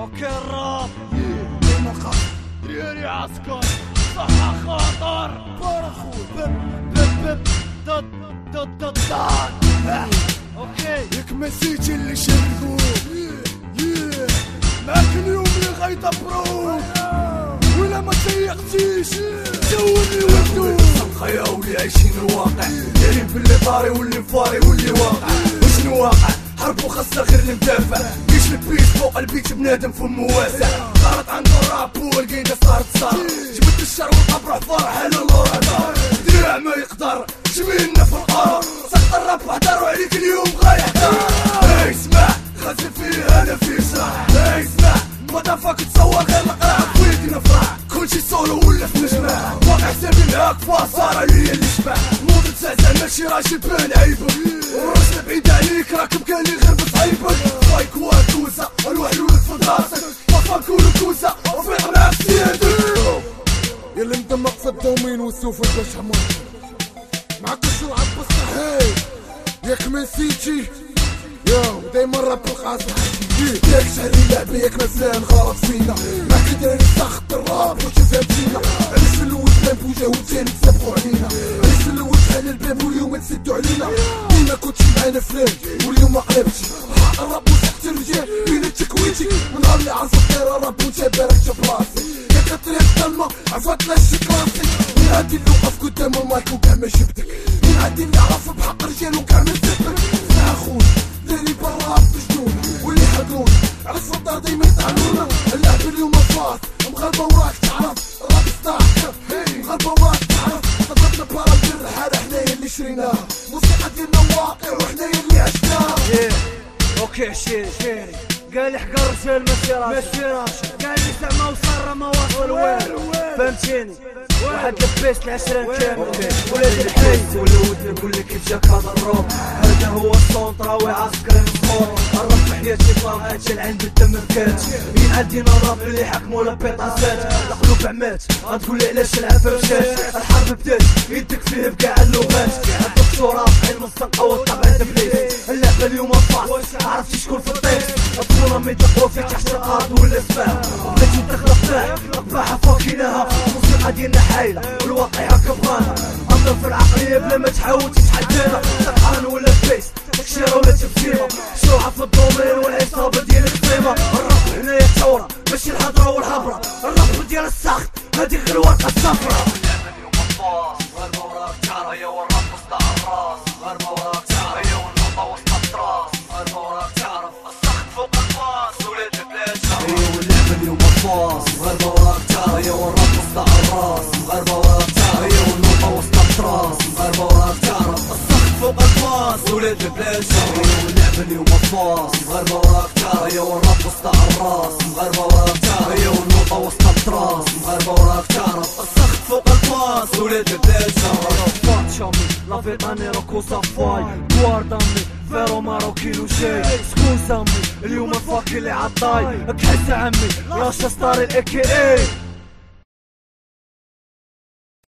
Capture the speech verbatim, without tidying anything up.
اوكي الراب ديما خاطر ديري عسكر صحة خطر برخو بب بب بب ضد ضد ضد ضد اوكي ياك مسيتي اللي شرقو معاك اليوم اللي غيطبروك ولا ما تيقتيش سولني وحدو خيا ولي عايشين الواقع دايرين باللي طاري واللي فاري واللي واقع وشنو واقع حرب وخاصة غير المدافع كيش البيت فوق البيت بنادم فمو واسع صارت عنده الراب والقيدة صارت صار جبت الشر والقبر حفار حلو الورا دراع ما يقدر جميلنا في القرار سقط الراب وحضروا عليك اليوم غيحضر هاي اسمع غازل فيه انا فيه شرح هاي اسمع مدافاك تصور غير القراع بويدي نفرح كلشي سولو ولا في نجمة واقع حسابي معاك فاصارة هي اللي شبع موضة زعزع ماشي راشي بان عيبك وراسنا بعيد عليك راك مكاني غير بصعيبك فايك وكوسة الواحد ولد في راسك فاك وكوسة وفريق معاك سيادك يلي مدمق في الدومين والسوفر باش حمار معاك شو عبس هاي ياك ما نسيتي ياو دايما راب القاصح ياك شعري لعبة ياك مزال غلط فينا معاك داري سخط الراب واش فهمتينا علاش في الاول بان بوجه والثاني تسابقوا علينا علاش في الاول شحال الباب واليوم تسدوا علينا ديما كنتي معانا فلان واليوم ما قلبتي حق الراب وسحت الرجال بين تكويتي من نهار اللي عرفت داير الراب وانت باركت براسي ياك الطريق الظلمة عرفت نشي كلاسي من عادي اللي وقف قدام المايك وكاع ما شفتك من عادي اللي عرف بحق رجال وكاع ما سبك مع خويا داري بالراب بجنون واللي حقونا على الصدار دايما يطعنونا اللعب اليوم فاض مغلبة وراك تعرف الراب ستارت مغلبة وراك تعرف ضربنا بارا دير الحالة حنايا اللي شريناها موسيقى ديالنا واقع وحنايا اللي عشناها اوكي شيري شيري قال لي حق الرجال ماشي راسي ماشي راسي قال لي سما وصر ما واصل وين فهمتيني واحد لبيس العشرين كامل ولاد الحي ولا ودنا نقول لك كيف جاك هذا الروب هذا هو الصوت راوي عسكري مصور الراب في حياتي طلع اجل عند الدم بكات مين عندنا الراب اللي حكموا لابيطاسات القلوب عمات غتقول لي علاش العافيه مشات الحرب بدات يدك فيه بكاع اللغات الدكتور رافعين من السنقه والطبع دبليس اللعبه اليوم فاس عرفتي شكون في الطيس الطفوله ما يدقوا فيك تحت الارض ولا سفاه بغيتي تخلق فاه قباحه فوكيناها الموسيقى ديالنا حايله والواقع هكا بغانا انظر في العقليه بلا ما تحاول تتحدانا سرحان ولا فيس تكشيره ولا تبسيمه شروعه في الدومين والعصابه ديال القيمه الراب هنايا الثوره ماشي الهضره والهبره الراب ديال السخط هذيك غير الورقه الصفراء اليوم الباص غير وراك تعرى والراب وسط الراس غير وراك تعرى والنقطه وسط التراس غير وراك تعرف السخط فوق الباص ولاد البلاد ايوا اللعبه اليوم الباص غير وراك تعرى والراب وسط الراس غير وراك تعرى والنقطه وسط التراس غير وراك تعرف السخط فوق الباص ولاد البلاد ايوا اللعبه اليوم الباص غير وراك تعرى والراب وسط الراس غير وراك تعرى والنقطه وسط التراس غير وراك تعرف السخط فوق الباص ولاد البلاد شامي لا فيتاني روكو صفاي جواردامي فيرو ماروكينو شاي سكون سامي اليوم الفاكي اللي عطاي كحس عمي راشا ستاري الاي كي اي